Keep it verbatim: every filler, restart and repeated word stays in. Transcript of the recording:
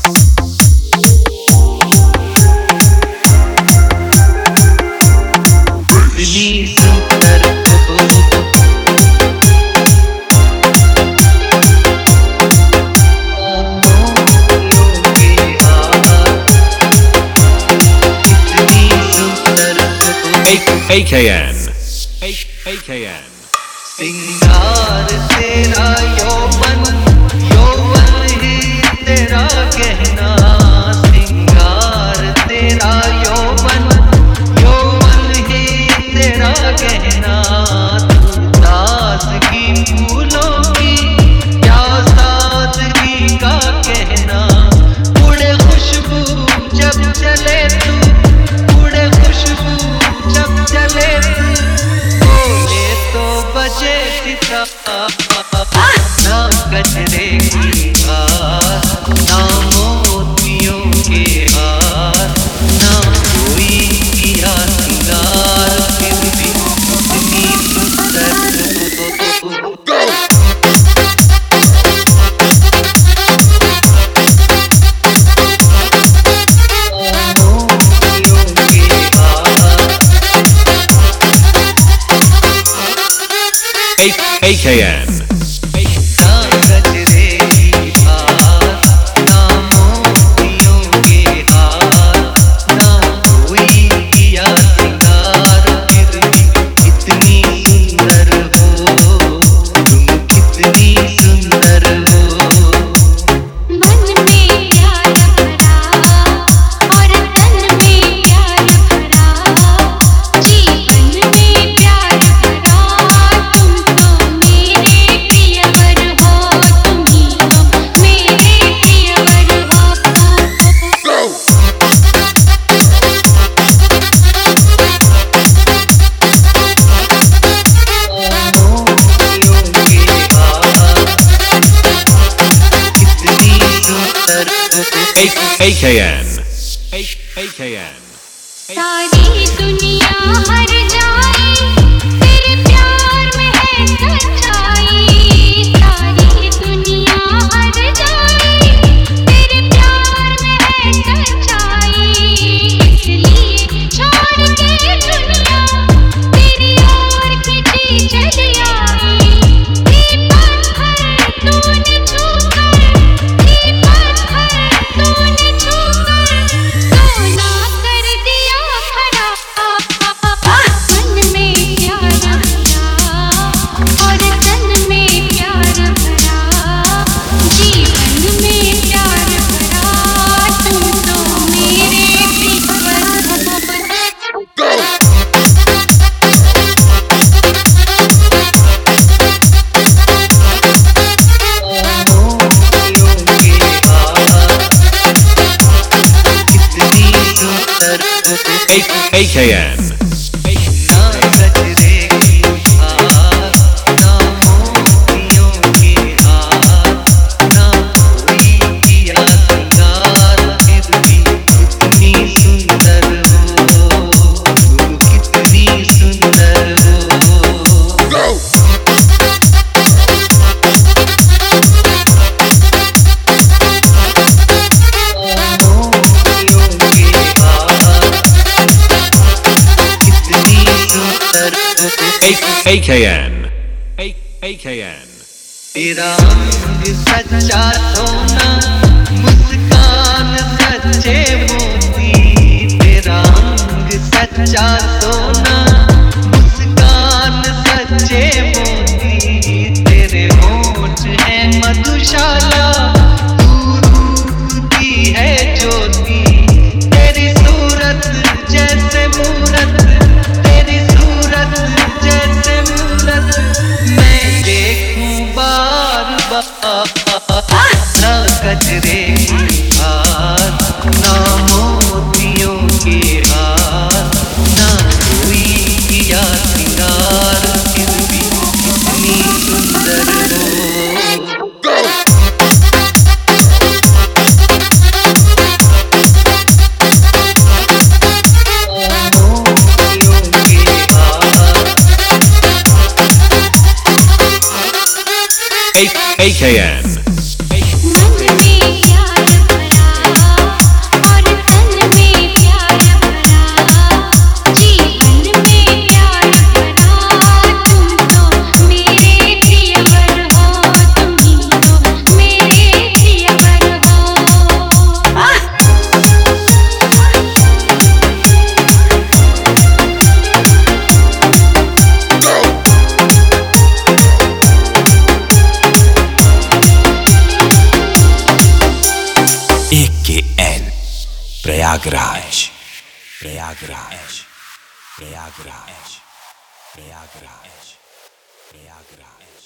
A K N A K N सिंगार तेरा यौवन यौवन ही तेरा कहना सिंगार तेरा यौवन यौवन ही तेरा कहना ताजगी फूलों की क्या सादगी का कहना उड़े खुशबू जब चले तू उड़े खुशबू जब चले तू बोले तो बजे ना गजरे की हार ना मोतियों के हार ना कोई किया सिंगार फिर भी इतनी सुंदर A K N A K N A K N सारी दुनिया हर जाए तेरे प्यार में है सच्चाई सारी दुनिया हर जाए तेरे प्यार में है सच्चाई इसलिए छोड़ के दुनिया तेरी ओर खिंची चली आई ये पत्थर तूने छूकर ये पत्थर तूने छूकर सोना कर दिया खड़ा मन में प्यार भरा और तन में प्यार भरा जीवन में प्यार भरा तुम तो मेरे प्रियवर A K N A K N A K N तेरा रंग सच्चा सोना मुस्कान सच्चे मोती तेरा रंग सच्चा सोना मुस्कान सच्चे मोती तेरे होंठ है मधुशाला तू रूप की है ज्योति तेरी सूरत जैसे मूरत तेरी सूरत जैसे मूरत मैं देखूं बार बार ना गजरे की हार ना मोतियों के हार ना कोई किया सिंगार फिर भी इतनी सुंदर हो A K N मन में प्यार भरा प्रयागराज प्रयागराज प्रयागराज प्रयागराज प्रयागराज